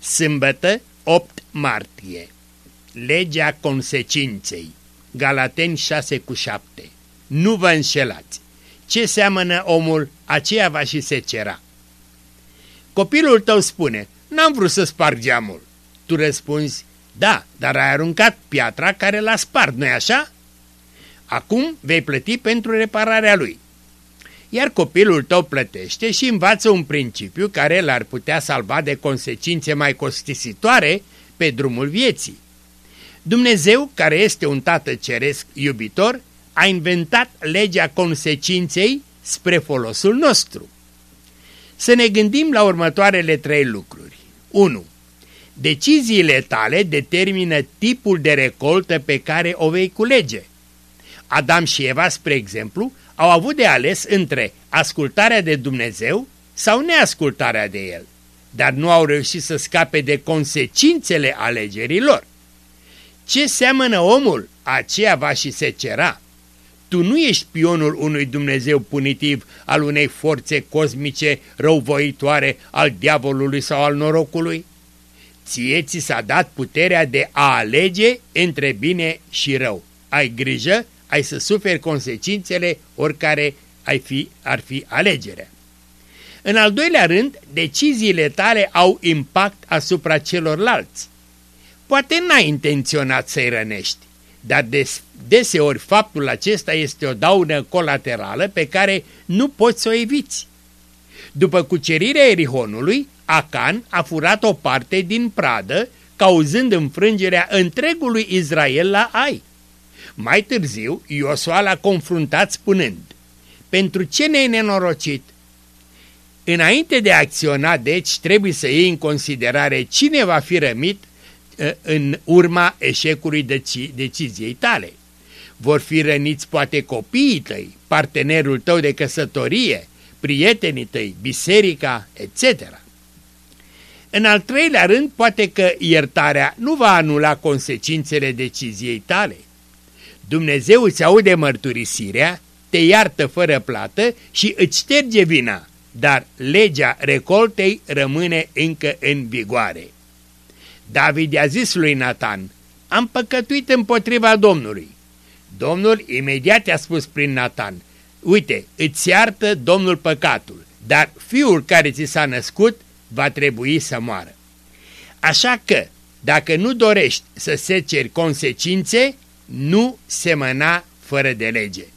Sâmbătă, 8 martie. Legea consecinței. Galateni 6:7. Nu vă înșelați. Ce seamănă omul, aceea va și secera. Copilul tău spune, n-am vrut să sparg geamul. Tu răspunzi, da, dar ai aruncat piatra care l-a spart, nu-i așa? Acum vei plăti pentru repararea lui. Iar copilul tău plătește și învață un principiu care l-ar putea salva de consecințe mai costisitoare pe drumul vieții. Dumnezeu, care este un tată ceresc iubitor, a inventat legea consecinței spre folosul nostru. Să ne gândim la următoarele 3 lucruri. 1. Deciziile tale determină tipul de recoltă pe care o vei culege. Adam și Eva, spre exemplu, au avut de ales între ascultarea de Dumnezeu sau neascultarea de El, dar nu au reușit să scape de consecințele alegerilor. Ce seamănă omul, aceea va și secera. Tu nu ești pionul unui Dumnezeu punitiv, al unei forțe cosmice răuvoitoare, al diavolului sau al norocului. Ție ți s-a dat puterea de a alege între bine și rău. Ai grijă, ai să suferi consecințele oricare ar fi alegerea. În al doilea rând, deciziile tale au impact asupra celorlalți. Poate n-ai intenționat să-i rănești, dar deseori faptul acesta este o daună colaterală pe care nu poți să o eviți. După cucerirea Erihonului, Acan a furat o parte din pradă, cauzând înfrângerea întregului Israel la Ai. Mai târziu, Iosua l-a confruntat spunând, pentru ce ne-ai nenorocit? Înainte de a acționa, deci, trebuie să iei în considerare cine va fi rămit în urma eșecului deciziei tale. Vor fi răniți poate copiii tăi, partenerul tău de căsătorie, prietenii tăi, biserica, etc. În al treilea rând, poate că iertarea nu va anula consecințele deciziei tale. Dumnezeu îți aude mărturisirea, te iartă fără plată și îți șterge vina, dar legea recoltei rămâne încă în vigoare. David i-a zis lui Natan, am păcătuit împotriva Domnului. Domnul imediat i-a spus prin Natan, uite, îți iartă Domnul păcatul, dar fiul care ți s-a născut va trebui să moară. Așa că, dacă nu dorești să seceri consecințe, nu semăna fără de lege.